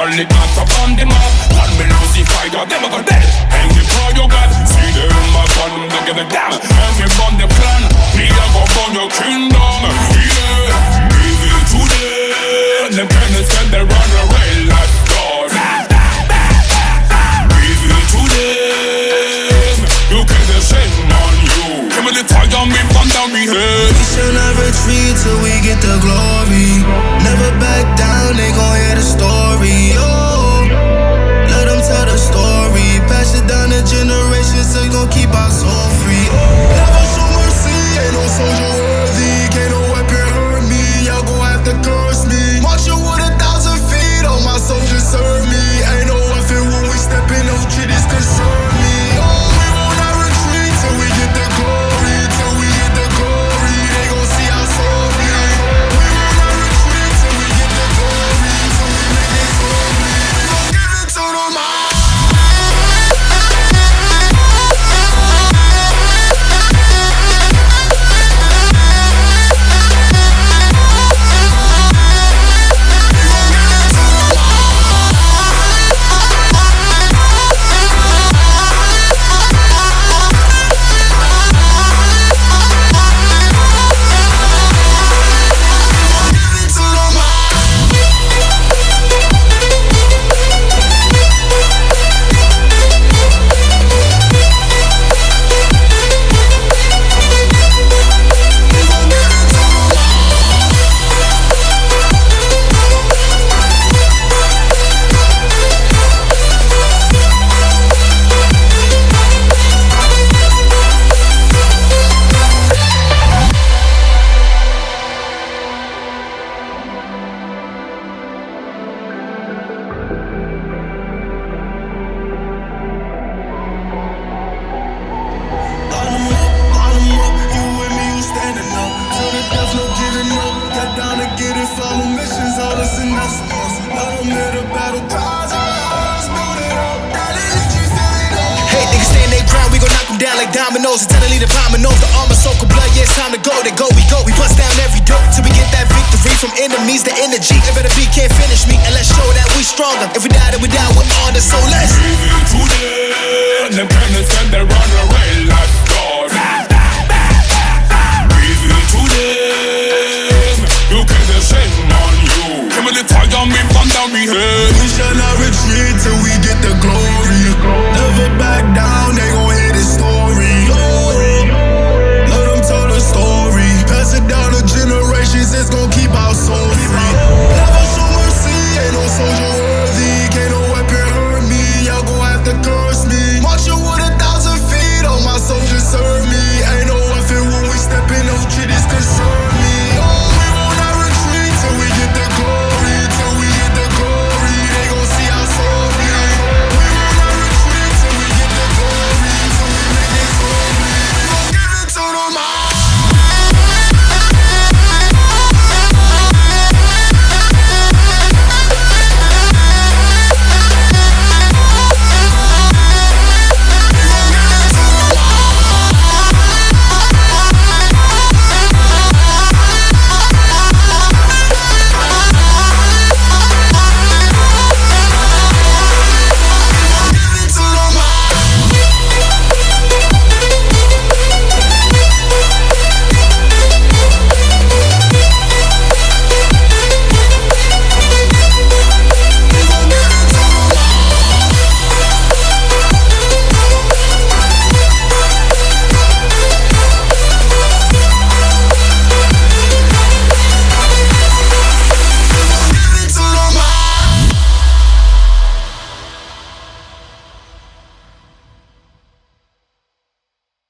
only got up on the map. One me Lucy fighter, them a go dead. Hang the pro you got, see them in my gun, they get it down. Hang me from the clan, me a go burn your kingdom. Yeah, give it to them. Them pennies send they run away like stars. Give it to them. You can descend on you. Give me the tiger, me from down me head. We shall not retreat till we get the glory. Never back down, they gon' hear the story. Oh, let them tell the story. Pass it down the generations so you gon' keep our soul free. Never show mercy, ain't no soldier worthy. Can't no weapon hurt me, y'all gon' have to curse me. Marching with 1,000 feet, all my soldiers serve me. Ain't no weapon when we step in, no treaties concern me. Oh, we will not retreat till we get the glory. Till we get the glory, they gon' see our soul bleed. We will not retreat till we get the glory. Till we make it glory, we gon' give it to them all. Dominoes, eternally the dominoes. The armor soak of blood, yeah, it's time to go. They go, we go. We bust down every door till we get that victory from enemies. The energy, it better be, can't finish me. And let's show that we stronger. If we die, then we die with honor. So let's